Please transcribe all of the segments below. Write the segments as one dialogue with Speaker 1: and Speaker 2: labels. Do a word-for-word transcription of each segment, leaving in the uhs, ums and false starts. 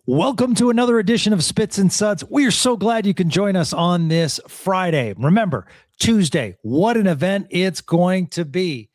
Speaker 1: Welcome to another edition of Spits and Suds. We are so glad you can join us on this Friday. Remember, Tuesday, what an event it's going to be.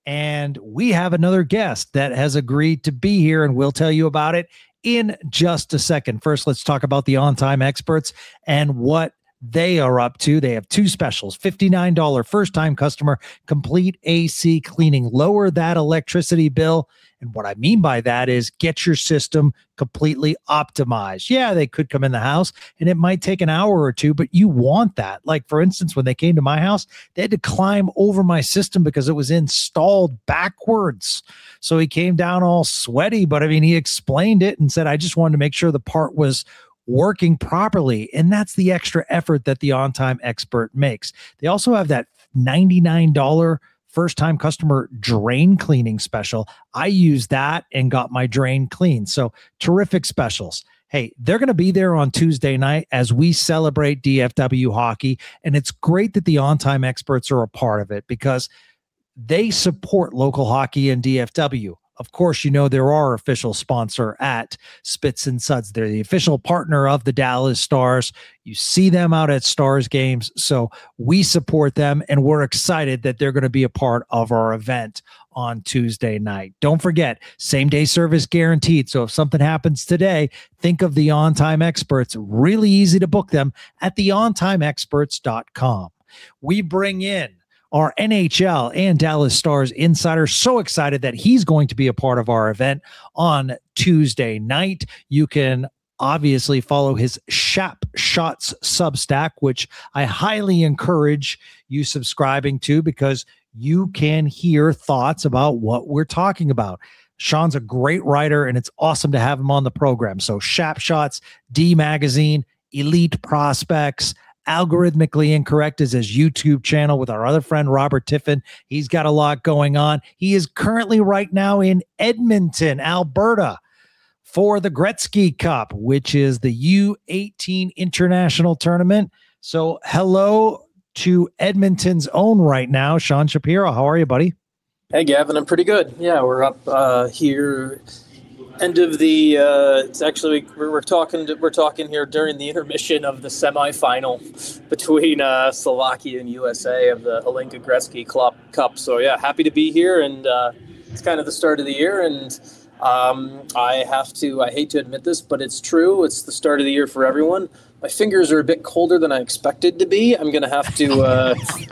Speaker 1: And we have another guest that has agreed to be here, and we'll tell you about it in just a second. First, let's talk about the On-Time Experts and what they are up to. They have two specials: fifty-nine dollars first-time customer complete A C cleaning. Lower that electricity bill. And what I mean by that is get your system completely optimized. Yeah, they could come in the house and it might take an hour or two, but you want that. Like, for instance, when they came to my house, they had to climb over my system because it was installed backwards. So he came down all sweaty, but I mean, he explained it and said, I just wanted to make sure the part was working properly. And that's the extra effort that the On-Time Expert makes. They also have that ninety-nine dollars first-time customer drain cleaning special. I used that and got my drain clean. So terrific specials. Hey, they're going to be there on Tuesday night as we celebrate D F W hockey. And it's great that the On-Time Experts are a part of it because they support local hockey in D F W. Of course, you know, they're our official sponsor at Spits and Suds. They're the official partner of the Dallas Stars. You see them out at Stars games. So we support them, and we're excited that they're going to be a part of our event on Tuesday night. Don't forget, same day service guaranteed. So if something happens today, think of the On-Time Experts. Really easy to book them at the on time experts dot com. We bring in our N H L and Dallas Stars insider. So excited that he's going to be a part of our event on Tuesday night. You can obviously follow his Shap Shots Substack, which I highly encourage you subscribing to because you can hear thoughts about what we're talking about. Sean's a great writer, and it's awesome to have him on the program. So Shap Shots, D Magazine, Elite Prospects, Algorithmically Incorrect is his YouTube channel with our other friend, Robert Tiffin. He's got a lot going on. He is currently right now in Edmonton, Alberta for the Gretzky Cup, which is the U eighteen international tournament. So hello to Edmonton's own right now, Sean Shapiro. How are you, buddy?
Speaker 2: Hey, Gavin. I'm pretty good. Yeah, we're up uh, here. End of the. Uh, it's actually we're, we're talking. To, we're talking here during the intermission of the semifinal between uh, Slovakia and U S A of the Hlinka Gretzky Cup. So yeah, happy to be here, and uh, it's kind of the start of the year. And um, I have to. I hate to admit this, but it's true. It's the start of the year for everyone. My fingers are a bit colder than I expected to be. I'm gonna have to. Uh,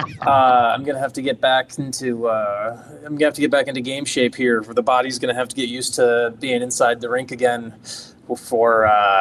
Speaker 2: uh, I'm gonna have to get back into. Uh, I'm gonna have to get back into game shape here. Where the body's gonna have to get used to being inside the rink again before uh,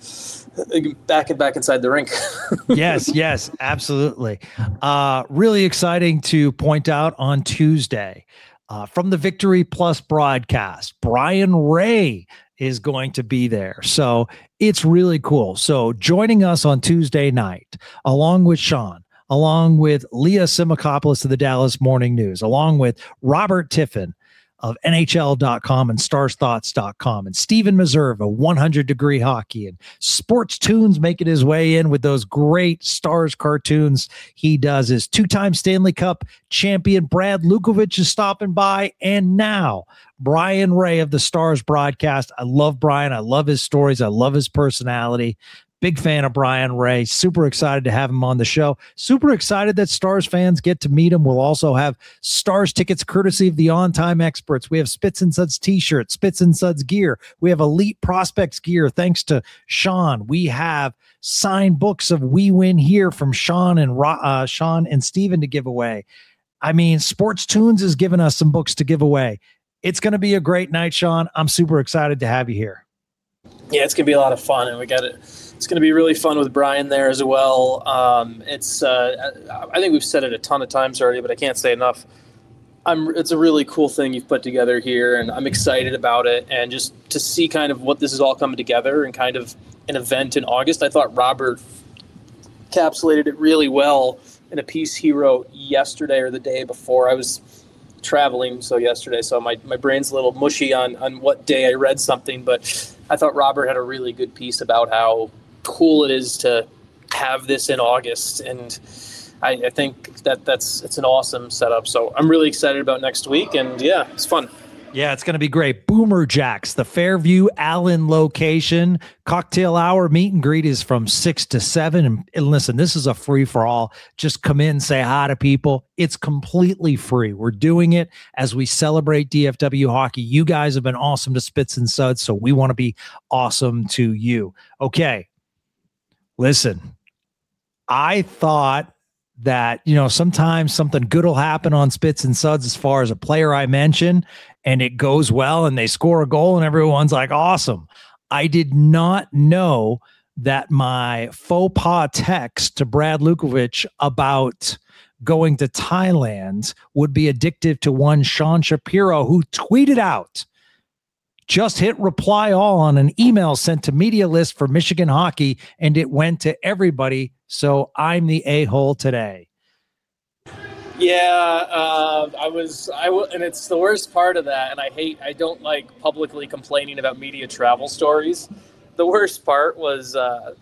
Speaker 2: back and back inside the rink.
Speaker 1: yes, yes, absolutely. Uh, really exciting to point out on Tuesday uh, from the Victory Plus broadcast, Brian Ray is going to be there. So it's really cool. So joining us on Tuesday night, along with Sean, along with Leah Simakopoulos of the Dallas Morning News, along with Robert Tiffin of N H L dot com and stars thoughts dot com, and Steven Meserve, one hundred degree Hockey, and Sports Tunes making his way in with those great Stars cartoons he does. His two-time Stanley Cup champion Brad Lukovich is stopping by, and now Brian Ray of the Stars broadcast. I love Brian. I love his stories. I love his personality. Big fan of Brian Ray. Super excited to have him on the show. Super excited that Stars fans get to meet him. We'll also have Stars tickets courtesy of the On-Time Experts. We have Spits and Suds t-shirts, Spits and Suds gear. We have Elite Prospects gear thanks to Sean. We have signed books of We Win Here from Sean and uh, Sean and Steven to give away. I mean, Sports Tunes has given us some books to give away. It's going to be a great night, Sean. I'm super excited to have you here.
Speaker 2: Yeah, it's going to be a lot of fun, and we got it. It's going to be really fun with Brian there as well. Um, it's uh, I think we've said it a ton of times already, but I can't say enough. I'm. It's a really cool thing you've put together here, and I'm excited about it. And just to see kind of what this is all coming together and kind of an event in August, I thought Robert encapsulated it really well in a piece he wrote yesterday or the day before. I was traveling so yesterday, so my, my brain's a little mushy on, on what day I read something, but I thought Robert had a really good piece about how cool it is to have this in August, and I, I think that that's it's an awesome setup. So I'm really excited about next week, and yeah, it's fun.
Speaker 1: Yeah, it's going to be great. Boomer Jacks, the Fairview Allen location. Cocktail hour meet and greet is from six to seven. And, and listen, this is a free for all. Just come in, say hi to people. It's completely free. We're doing it as we celebrate D F W hockey. You guys have been awesome to Spits and Suds, so we want to be awesome to you. Okay, listen, I thought that, you know, sometimes something good will happen on Spits and Suds as far as a player I mention, and it goes well and they score a goal and everyone's like, awesome. I did not know that my faux pas text to Brad Lukovich about going to Thailand would be addictive to one Sean Shapiro, who tweeted out, just hit reply all on an email sent to media list for Michigan hockey, and it went to everybody. So I'm the a-hole today.
Speaker 2: Yeah, uh, I was, I w- and it's the worst part of that. And I hate, I don't like publicly complaining about media travel stories. The worst part was, uh,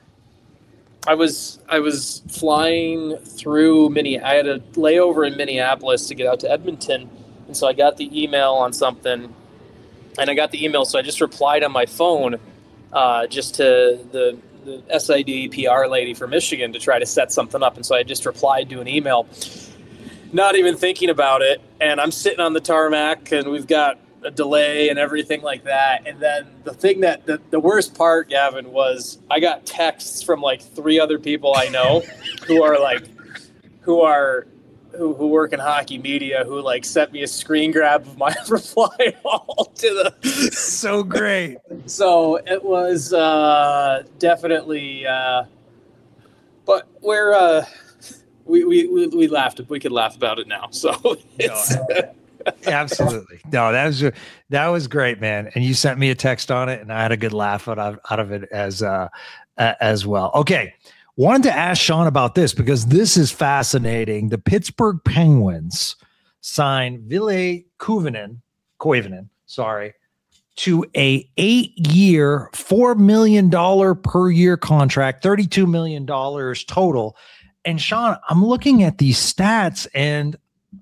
Speaker 2: I was, I was flying through Minne. I had a layover in Minneapolis to get out to Edmonton. And so I got the email on something and I got the email. So I just replied on my phone, uh, just to the, the S I D P R lady for Michigan to try to set something up. And so I just replied to an email, not even thinking about it. And I'm sitting on the tarmac and we've got a delay and everything like that. And then the thing that the, the worst part, Gavin, was I got texts from like three other people I know who are like, who are, who, who work in hockey media, who like sent me a screen grab of my reply all to the.
Speaker 1: So great.
Speaker 2: So it was uh, definitely, uh, but we're, uh, We, we we we laughed. We could laugh about it now. So it's
Speaker 1: no, absolutely no. That was that was great, man. And you sent me a text on it, and I had a good laugh out of out of it as uh as well. Okay, wanted to ask Sean about this because this is fascinating. The Pittsburgh Penguins signed Ville Koivunen, Koivunen, sorry, to a eight-year, four million dollar per year contract, thirty-two million dollars total. And Sean, I'm looking at these stats and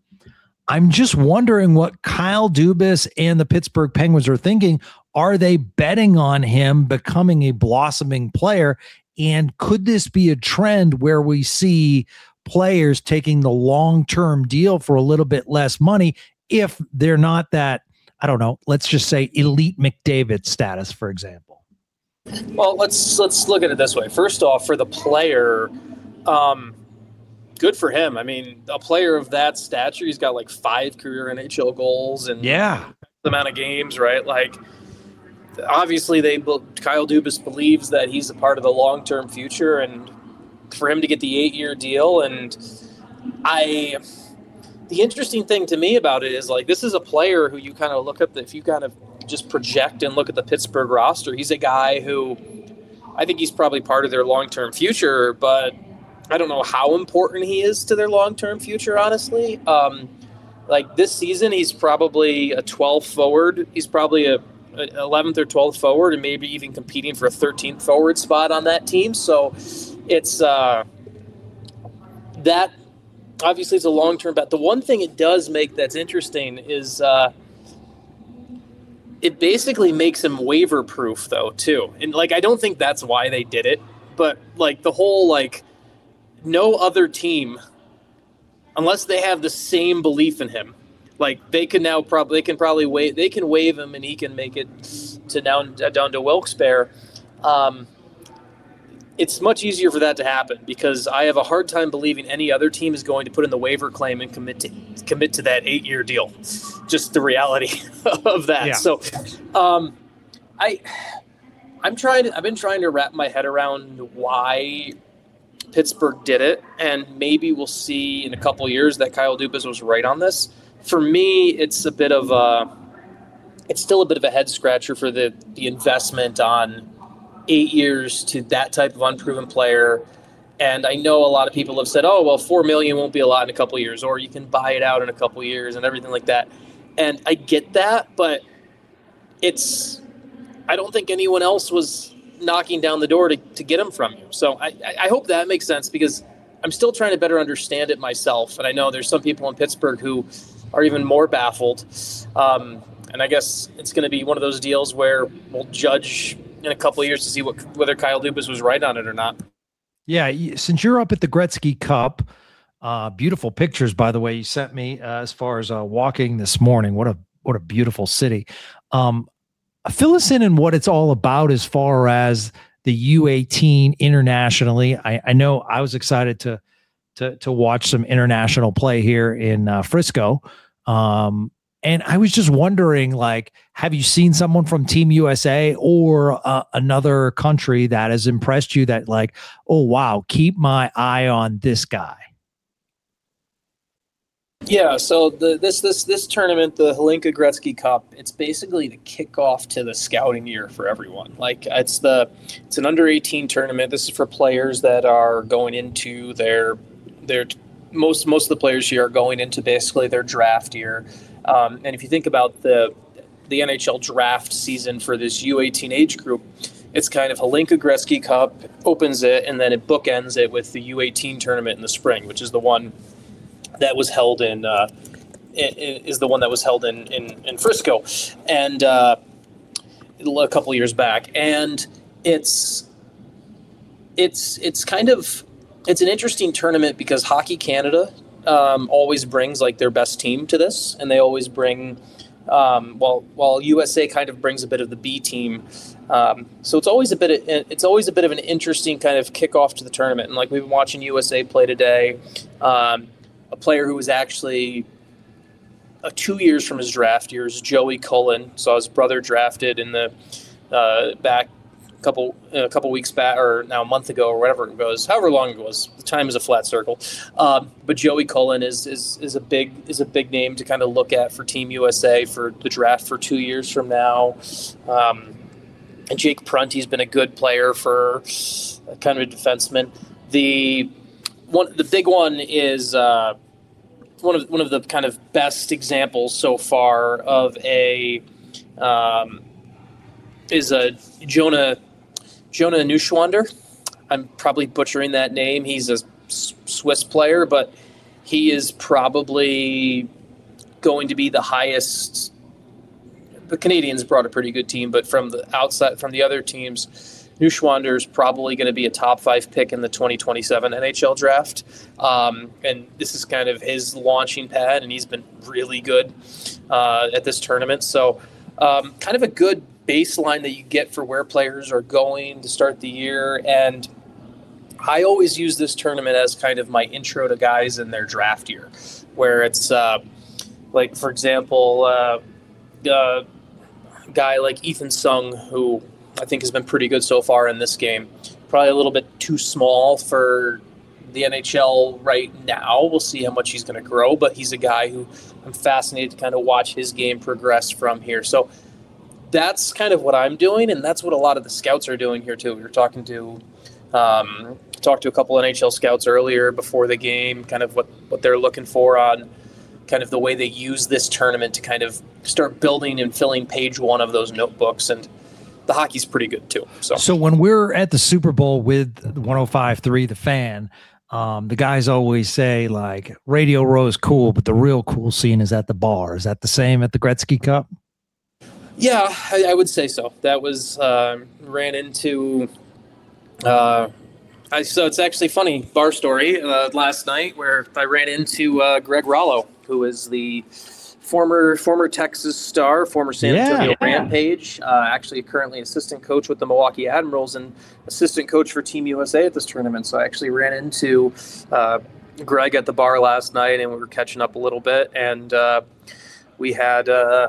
Speaker 1: I'm just wondering what Kyle Dubas and the Pittsburgh Penguins are thinking. Are they betting on him becoming a blossoming player? And could this be a trend where we see players taking the long-term deal for a little bit less money if they're not that, I don't know, let's just say elite McDavid status, for example?
Speaker 2: Well, let's let's look at it this way. First off, for the player, Um, good for him. I mean, a player of that stature, he's got like five career N H L goals and
Speaker 1: yeah,
Speaker 2: the amount of games, right? Like, obviously, they Kyle Dubas believes that he's a part of the long-term future, and for him to get the eight-year deal, and I, the interesting thing to me about it is like this is a player who you kind of look at the, if you kind of just project and look at the Pittsburgh roster, he's a guy who I think he's probably part of their long-term future, but I don't know how important he is to their long-term future, honestly. Um, like this season, he's probably a twelfth forward. He's probably a, a eleventh or twelfth forward and maybe even competing for a thirteenth forward spot on that team. So it's uh, that obviously it's a long-term bet. The one thing it does make that's interesting is uh, it basically makes him waiver proof though, too. And like, I don't think that's why they did it, but like the whole, like, no other team, unless they have the same belief in him, like they can now probably they can probably waive they can waive him and he can make it to down down to Wilkes-Barre. Um, it's much easier for that to happen because I have a hard time believing any other team is going to put in the waiver claim and commit to commit to that eight year deal. Just the reality of that.
Speaker 1: Yeah.
Speaker 2: So, um, I I'm trying to I've been trying to wrap my head around why Pittsburgh did it, and maybe we'll see in a couple of years that Kyle Dubas was right on this. For me, it's a bit of a, it's still a bit of a head scratcher for the the investment on eight years to that type of unproven player. And I know a lot of people have said, "Oh, well, four million won't be a lot in a couple of years, or you can buy it out in a couple of years and everything like that." And I get that, but it's, I don't think anyone else was knocking down the door to, to get them from you. So I, I hope that makes sense because I'm still trying to better understand it myself. And I know there's some people in Pittsburgh who are even more baffled. Um, and I guess it's going to be one of those deals where we'll judge in a couple of years to see what whether Kyle Dubas was right on it or not.
Speaker 1: Yeah, since you're up at the Gretzky Cup, uh, beautiful pictures, by the way, you sent me uh, as far as uh, walking this morning. What a what a beautiful city. Um, fill us in on what it's all about as far as the U eighteen internationally. I, I know I was excited to to to watch some international play here in uh, Frisco. Um, and I was just wondering, like, have you seen someone from Team U S A or uh, another country that has impressed you that like, oh, wow, keep my eye on this guy?
Speaker 2: Yeah, so the, this this this tournament, the Hlinka Gretzky Cup, it's basically the kickoff to the scouting year for everyone. Like it's the it's an under eighteen tournament. This is for players that are going into their their most most of the players here are going into basically their draft year. Um, and if you think about the the N H L draft season for this U eighteen age group, it's kind of Hlinka Gretzky Cup opens it, and then it bookends it with the U eighteen tournament in the spring, which is the one that was held in, uh, is the one that was held in, in, in Frisco and uh, a couple years back. And it's, it's, it's kind of, it's an interesting tournament because Hockey Canada um, always brings like their best team to this. And they always bring, um, while, while U S A kind of brings a bit of the B team. Um, so it's always a bit of, it's always a bit of an interesting kind of kickoff to the tournament. And like we've been watching U S A play today, um, a player who was actually uh, two years from his draft years, Joey Cullen. Saw his brother drafted in the uh, back a couple a couple weeks back, or now a month ago, or whatever it goes, however long it was. The time is a flat circle. Um, but Joey Cullen is is is a big is a big name to kind of look at for Team U S A for the draft for two years from now. Um, and Jake Prunty's been a good player for kind of a defenseman. The One, the big one is uh, one of one of the kind of best examples so far of a um, is a Jonah Jonah Neuschwander. I'm probably butchering that name. He's a Swiss player, but he is probably going to be the highest. The Canadians brought a pretty good team, but from the outside, from the other teams, Neuschwander is probably going to be a top five pick in the twenty twenty-seven N H L draft. Um, and this is kind of his launching pad, and he's been really good uh, at this tournament. So um, kind of a good baseline that you get for where players are going to start the year. And I always use this tournament as kind of my intro to guys in their draft year, where it's uh, like, for example, uh, a guy like Ethan Sung, who I think has been pretty good so far in this game. Probably a little bit too small for the N H L right now. We'll see how much he's going to grow, but he's a guy who I'm fascinated to kind of watch his game progress from here. So that's kind of what I'm doing, and that's what a lot of the scouts are doing here too. We were talking to um, talked to a couple N H L scouts earlier before the game, kind of what, what they're looking for on kind of the way they use this tournament to kind of start building and filling page one of those notebooks. And the hockey's pretty good too. So,
Speaker 1: so when we're at the Super Bowl with one oh five point three, The Fan, um, the guys always say like Radio Row is cool, but the real cool scene is at the bar. Is that the same at the Gretzky Cup?
Speaker 2: Yeah, I, I would say so. That was, uh, ran into, uh, I, so it's actually funny bar story uh, last night where I ran into uh, Greg Rollo, who is the former former Texas Star, former San Antonio
Speaker 1: yeah, yeah.
Speaker 2: Rampage, uh, actually currently assistant coach with the Milwaukee Admirals and assistant coach for Team U S A at this tournament. So I actually ran into uh, Greg at the bar last night, and we were catching up a little bit, and uh, we had uh,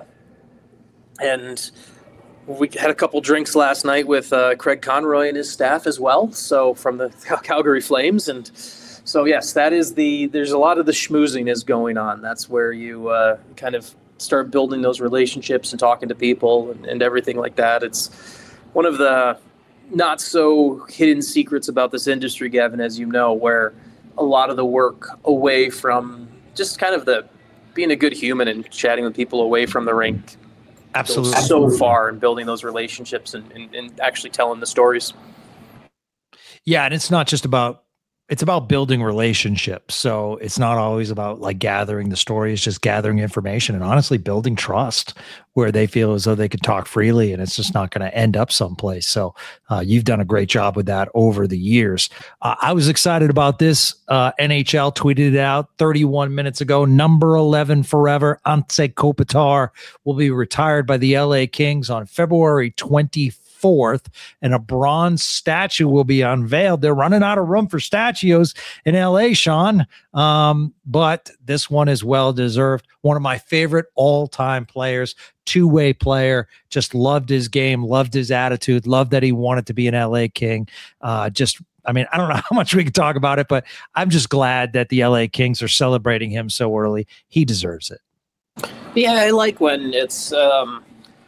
Speaker 2: and we had a couple drinks last night with uh, Craig Conroy and his staff as well. So from the Calgary Flames. And so, yes, that is the, there's a lot of the schmoozing is going on. That's where you uh, kind of start building those relationships and talking to people and, and everything like that. It's one of the not so hidden secrets about this industry, Gavin, as you know, where a lot of the work away from just kind of the being a good human and chatting with people away from the rink.
Speaker 1: Absolutely.
Speaker 2: So far in building those relationships and, and, and actually telling the stories.
Speaker 1: Yeah. And it's not just about it's about building relationships. So it's not always about like gathering the story. It's just gathering information and honestly building trust where they feel as though they could talk freely and it's just not going to end up someplace. So uh, you've done a great job with that over the years. Uh, I was excited about this. Uh, N H L tweeted it out thirty-one minutes ago. Number eleven forever, Anze Kopitar will be retired by the L A Kings on February twenty-fourth. Fourth, and a bronze statue will be unveiled. They're running out of room for statues in L A, Sean, um, but this one is well deserved. One of my favorite all-time players, two-way player. Just loved his game, loved his attitude, loved that he wanted to be an L A King. Uh, just, I mean, I don't know how much we can talk about it, but I'm just glad that the L A Kings are celebrating him so early. He deserves it.
Speaker 2: Yeah, I like when it's. Um,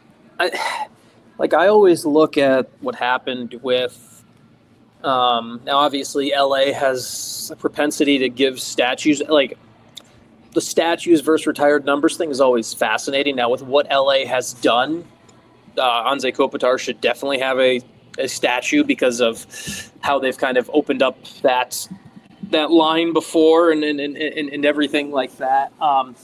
Speaker 2: I, Like, I always look at what happened with, um, now obviously L A has a propensity to give statues, like the statues versus retired numbers thing is always fascinating. Now with what L A has done, uh, Anze Kopitar should definitely have a, a statue because of how they've kind of opened up that that line before and and, and, and everything like that. Um,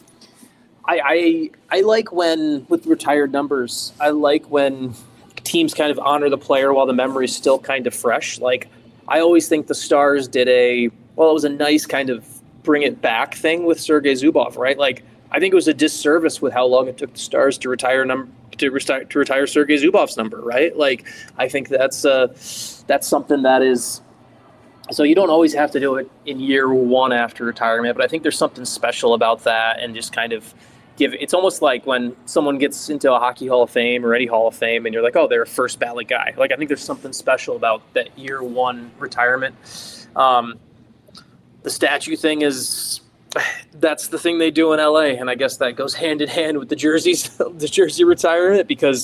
Speaker 2: I, I I like when, with retired numbers, I like when teams kind of honor the player while the memory is still kind of fresh. Like, I always think the Stars did a, well, it was a nice kind of bring it back thing with Sergei Zubov, right? Like, I think it was a disservice with how long it took the Stars to retire num- to, retire, to retire Sergei Zubov's number, right? Like, I think that's uh, that's something that is, so you don't always have to do it in year one after retirement, but I think there's something special about that and just kind of give, it's almost like when someone gets into a Hockey Hall of Fame or any Hall of Fame and you're like, oh, they're a first ballot guy. Like, I think there's something special about that year one retirement. Um, the statue thing is, that's the thing they do in L A, and I guess that goes hand in hand with the jerseys, the jersey retirement, because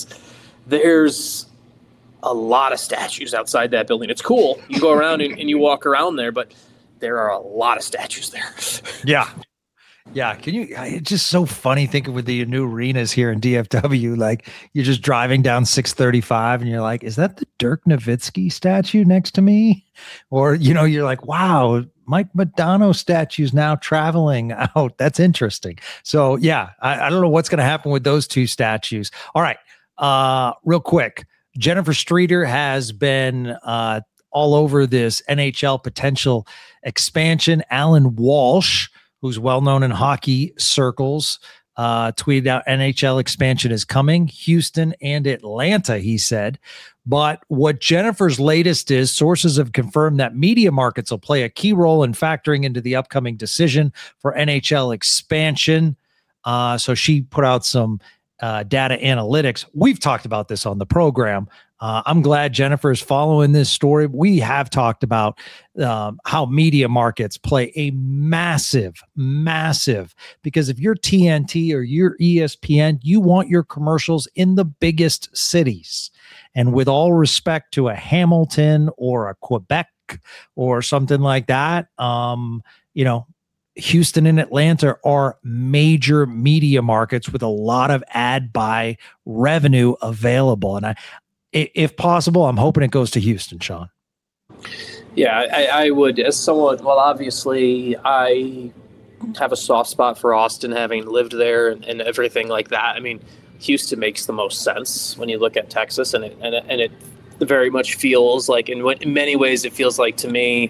Speaker 2: there's a lot of statues outside that building. It's cool. You go around and, and you walk around there, but there are a lot of statues there.
Speaker 1: Yeah. Yeah. Can you, it's just so funny thinking with the new arenas here in D F W, like you're just driving down six thirty-five and you're like, is that the Dirk Nowitzki statue next to me? Or, you know, you're like, wow, Mike Modano statue's now traveling out. That's interesting. So yeah, I, I don't know what's going to happen with those two statues. All right. Uh, real quick. Jennifer Streeter has been uh, all over this N H L potential expansion. Alan Walsh, who's well known in hockey circles, uh, tweeted out N H L expansion is coming, Houston and Atlanta, he said. But what Jennifer's latest is, sources have confirmed that media markets will play a key role in factoring into the upcoming decision for N H L expansion. Uh, so she put out some uh, data analytics. We've talked about this on the program. Uh, I'm glad Jennifer is following this story. We have talked about um, how media markets play a massive, massive, because if you're T N T or you're E S P N, you want your commercials in the biggest cities. And with all respect to a Hamilton or a Quebec or something like that, um, you know, Houston and Atlanta are major media markets with a lot of ad buy revenue available. And I, if possible, I'm hoping it goes to Houston, Sean.
Speaker 2: Yeah, I, I would, as someone, well, obviously I have a soft spot for Austin, having lived there and, and everything like that. I mean, Houston makes the most sense when you look at Texas, and it, and it, and it very much feels like, in, in many ways, it feels like to me,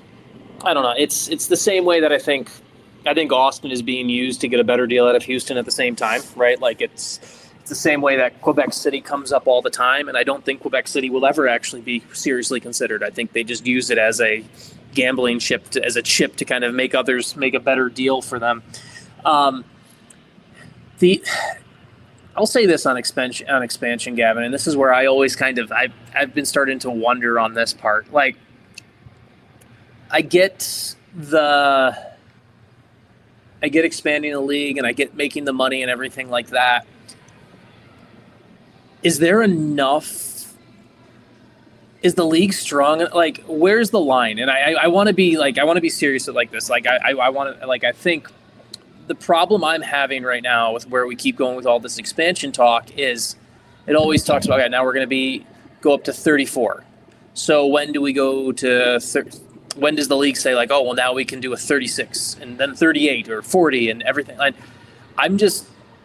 Speaker 2: I don't know. It's it's the same way that I think I think Austin is being used to get a better deal out of Houston at the same time, right? Like it's it's the same way that Quebec City comes up all the time, and I don't think Quebec City will ever actually be seriously considered. I think they just use it as a gambling chip, to, as a chip to kind of make others make a better deal for them. Um, the I'll say this on expansion, on expansion, Gavin, and this is where I always kind of I've I've been starting to wonder on this part, like. I get the, I get expanding the league and I get making the money and everything like that. Is there enough? Is the league strong? Like, where's the line? And I, I, I want to be like, I want to be serious like this. Like, I, I, I want to, like, I think the problem I'm having right now with where we keep going with all this expansion talk is it always talks about, okay, now we're going to be, go up to thirty-four. So when do we go to thirty? when does the league say like, oh, well, now we can do a thirty-six and then thirty-eight or forty and everything? And I'm just,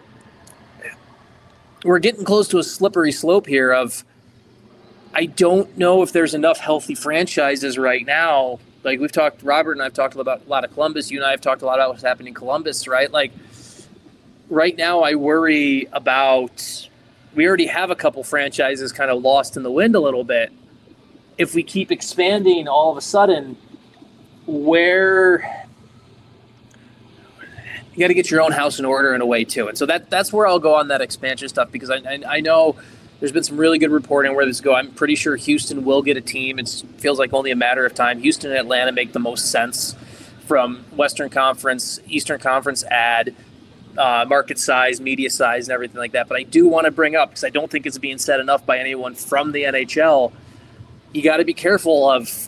Speaker 2: we're getting close to a slippery slope here of, I don't know if there's enough healthy franchises right now. Like we've talked, Robert and I've talked about a lot of Columbus. You and I have talked a lot about what's happening in Columbus, right? Like right now I worry about, we already have a couple franchises kind of lost in the wind a little bit. If we keep expanding all of a sudden, where you got to get your own house in order in a way too. And so that that's where I'll go on that expansion stuff, because I, I, I know there's been some really good reporting where this go. I'm pretty sure Houston will get a team. It feels like only a matter of time. Houston and Atlanta make the most sense from Western Conference, Eastern Conference ad, uh, market size, media size, and everything like that. But I do want to bring up, because I don't think it's being said enough by anyone from the N H L, you got to be careful of,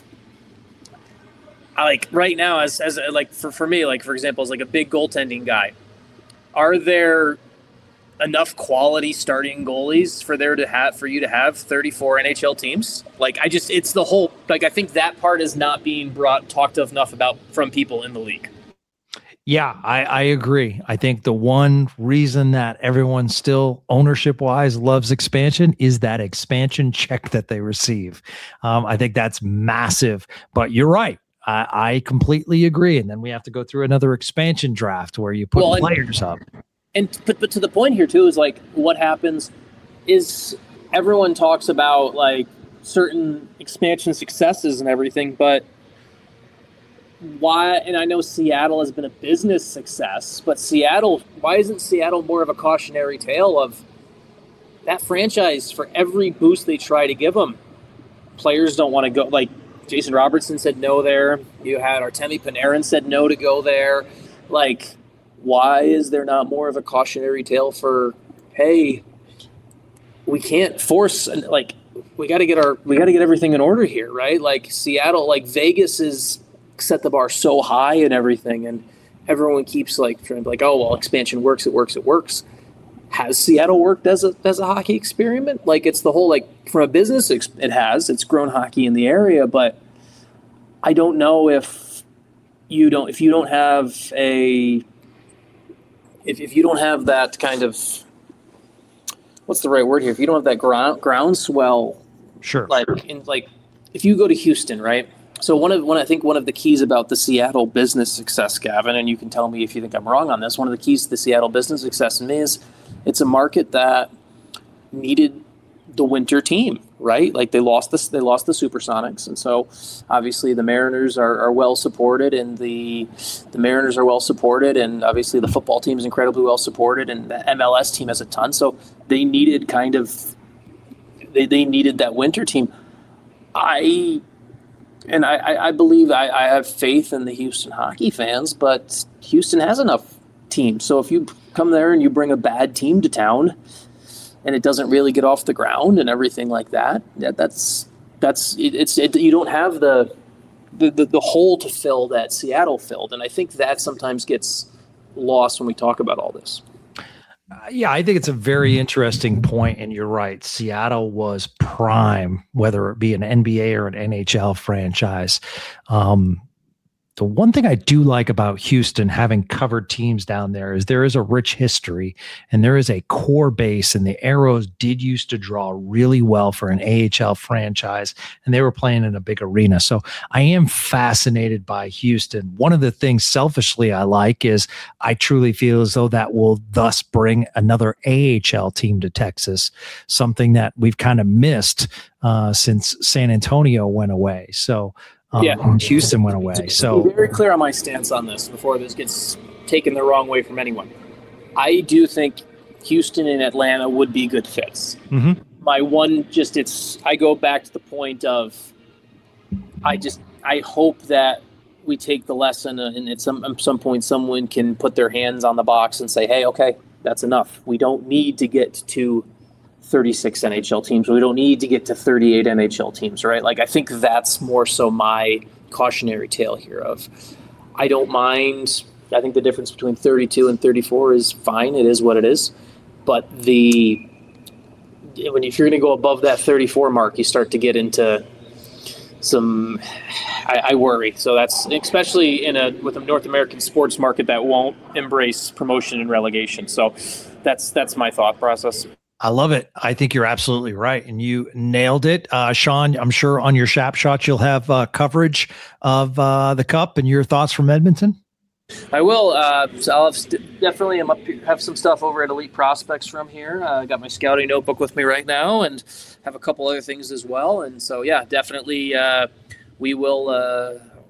Speaker 2: like right now, as as like for, for me, like for example, as like a big goaltending guy, are there enough quality starting goalies for there to have for you to have thirty-four N H L teams? Like I just, it's the whole, like I think that part is not being brought talked of enough about from people in the league.
Speaker 1: Yeah, I, I agree. I think the one reason that everyone still ownership wise loves expansion is that expansion check that they receive. Um, I think that's massive, but you're right. I, I completely agree. And then we have to go through another expansion draft where you put well, players
Speaker 2: and,
Speaker 1: up.
Speaker 2: And but, but to the point here too is like what happens is everyone talks about like certain expansion successes and everything, but why? And I know Seattle has been a business success, but Seattle, why isn't Seattle more of a cautionary tale of that franchise? For every boost they try to give them, players don't want to go. Like Jason Robertson said no there. You had Artemi Panarin said no to go there. Like, why is there not more of a cautionary tale for, hey, we can't force, like, we got to get our, we got to get everything in order here, right? Like Seattle, like Vegas is set the bar so high and everything, and everyone keeps like trying to be like, oh well, expansion works, it works, it works. Has Seattle worked as a as a hockey experiment? Like it's the whole like from a business, it has. It's grown hockey in the area, but I don't know if you don't if you don't have a if if you don't have that kind of, what's the right word here? If you don't have that ground groundswell,
Speaker 1: sure.
Speaker 2: Like in like if you go to Houston, right? So one of one I think one of the keys about the Seattle business success, Gavin, and you can tell me if you think I'm wrong on this, one of the keys to the Seattle business success in me is it's a market that needed the winter team, right? Like they lost this, they lost the Supersonics, and so obviously the Mariners are, are well supported, and the the Mariners are well supported, and obviously the football team is incredibly well supported, and the M L S team has a ton. So they needed kind of they they needed that winter team. I. And I, I believe I, I have faith in the Houston hockey fans, but Houston has enough teams. So if you come there and you bring a bad team to town and it doesn't really get off the ground and everything like that, that that's that's it, it's it, you don't have the, the the the hole to fill that Seattle filled. And I think that sometimes gets lost when we talk about all this.
Speaker 1: Uh, yeah, I think it's a very interesting point, and you're right. Seattle was prime, whether it be an N B A or an N H L franchise. Um, the one thing I do like about Houston, having covered teams down there, is there is a rich history and there is a core base, and the Arrows did used to draw really well for an A H L franchise, and they were playing in a big arena. So I am fascinated by Houston. One of the things selfishly I like is I truly feel as though that will thus bring another A H L team to Texas, something that we've kind of missed uh, since San Antonio went away. So Um, yeah, Houston went away. So
Speaker 2: to be very clear on my stance on this before this gets taken the wrong way from anyone. I do think Houston and Atlanta would be good fits.
Speaker 1: Mm-hmm.
Speaker 2: My one, just it's. I go back to the point of, I just I hope that we take the lesson, and at some at some point someone can put their hands on the box and say, hey, okay, that's enough. We don't need to get to thirty-six N H L teams. We don't need to get to thirty-eight N H L teams, right? Like, I think that's more so my cautionary tale here of, I don't mind. I think the difference between thirty-two and thirty-four is fine. It is what it is. But the, when if you're going to go above that thirty-four mark, you start to get into some, I, I worry. So that's especially in a with a North American sports market that won't embrace promotion and relegation. So that's that's my thought process.
Speaker 1: I love it. I think you're absolutely right, and you nailed it, uh, Sean. I'm sure on your Shap Shots you'll have uh, coverage of uh, the Cup and your thoughts from Edmonton.
Speaker 2: I will. Uh, so I'll have st- definitely I'm up here, have some stuff over at Elite Prospects from here. I uh, got my scouting notebook with me right now, and have a couple other things as well. And so, yeah, definitely uh, we will. Uh,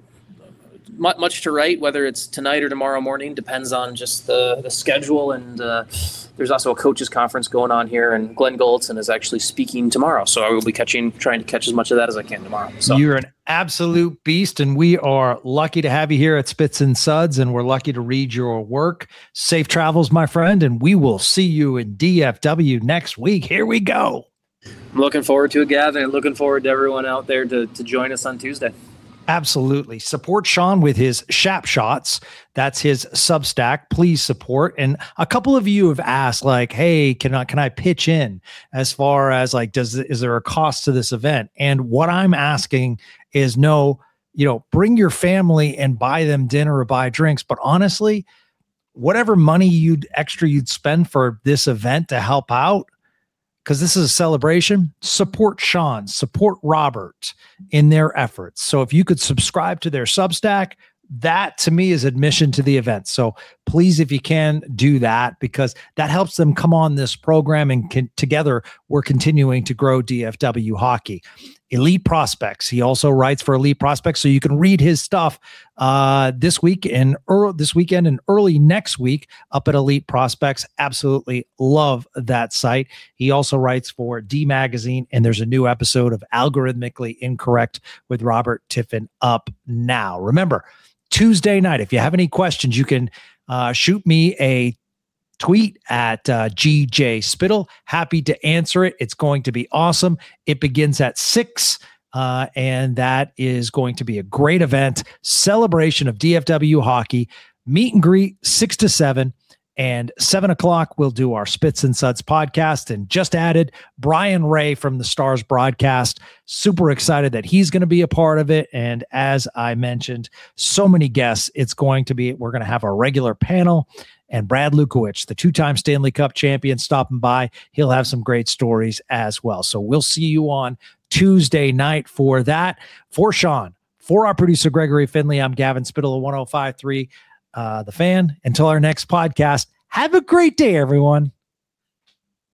Speaker 2: much, much to write, whether it's tonight or tomorrow morning, depends on just the the schedule. And uh, there's also a coaches conference going on here, and Glenn Goldson is actually speaking tomorrow. So I will be catching, trying to catch as much of that as I can tomorrow. So
Speaker 1: you're an absolute beast, and we are lucky to have you here at Spits and Suds, and we're lucky to read your work. Safe travels, my friend, and we will see you in D F W next week. Here we go.
Speaker 2: I'm looking forward to a gathering. Looking forward to everyone out there to, to join us on Tuesday.
Speaker 1: Absolutely. Support Sean with his Shap Shots. That's his Substack. Please support. And a couple of you have asked, like, hey, can I can I pitch in as far as like, does is there a cost to this event? And what I'm asking is no, you know, bring your family and buy them dinner or buy drinks. But honestly, whatever money you'd extra you'd spend for this event to help out, because this is a celebration, support Sean, support Robert in their efforts. So if you could subscribe to their Substack, that to me is admission to the event. So please, if you can, do that, because that helps them come on this program, and can, together we're continuing to grow D F W hockey. Elite Prospects. He also writes for Elite Prospects, so you can read his stuff uh, this week and early, this weekend and early next week up at Elite Prospects. Absolutely love that site. He also writes for D Magazine, and there's a new episode of Algorithmically Incorrect with Robert Tiffin up now. Remember, Tuesday night, if you have any questions, you can uh, shoot me a tweet at uh, G J Spittle. Happy to answer it. It's going to be awesome. It begins at six, uh, and that is going to be a great event. Celebration of D F W hockey. Meet and greet six to seven, and seven o'clock we'll do our Spits and Suds podcast. And just added Brian Ray from the Stars broadcast. Super excited that he's going to be a part of it. And as I mentioned, so many guests. It's going to be. We're going to have our regular panel. And Brad Lukowicz, the two-time Stanley Cup champion, stopping by. He'll have some great stories as well. So we'll see you on Tuesday night for that. For Sean, for our producer, Gregory Finley, I'm Gavin Spittle of one oh five point three, uh, The Fan. Until our next podcast, have a great day, everyone.